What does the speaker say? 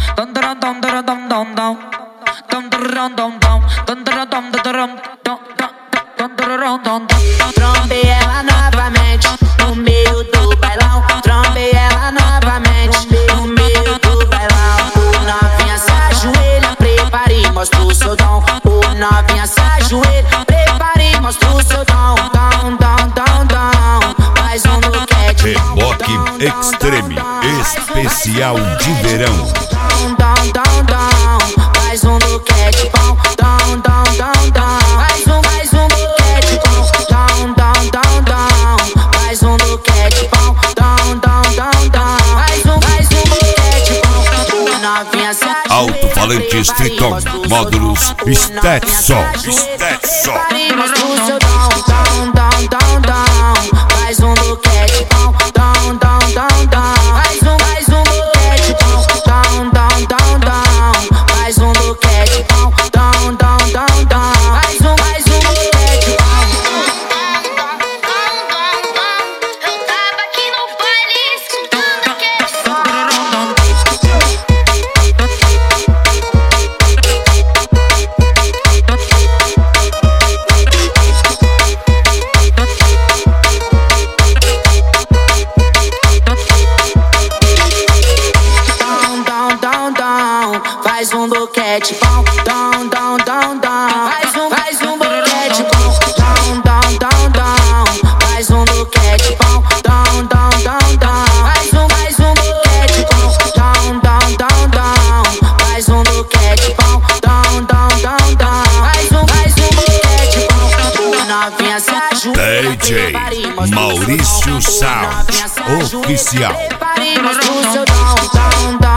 Trombei ela novamente no meio do bailão. Trombei ela novamente no meio do bailão. O novinha se ajoelha, prepare e mostra o seu dom. O novinha se ajoelha, prepare e mostra o seu dom. Dom, dom, dom, dom. Faz um boquete. Reboque Extreme especial de verão. Dom, dom, dom, dom. Faz um boquete bom. Dom, dom, dom, dom. Faz um boquete bom. Dom, dom, dom, dom. Faz um boquete bom. Dom, dom, dom, dom. Faz um boquete bom. Novinha se ajoelha. Alto-falante Triton, módulos Stetson. Mostra o seu dom, dom, dom, dom, dom. Faz um boquete bom. Dom, dom, dom, dom. Faz um boquete bom. Dom, dom, dom, dom. Faz um boquete bom. Dom, dom, dom, dom. Faz um boquete bom. Eu tava aqui no baile escutando aquele som. Dom, dom, dom, dom. Faz um boquete bom. Dom, dom, dom, dom. Faz um boquete bom. Dom, dom, dom, dom. Faz um boquete bom. Dom, dom, dom, dom. Faz um boquete bom. Dom, dom, dom, dom. Faz um boquete bom. Dom, dom, dom, dom. Faz um boquete bom. Novinha se ajoelha. DJ Maurício Sound Oficial. Prepare e mostra o seu dom, dom, dom.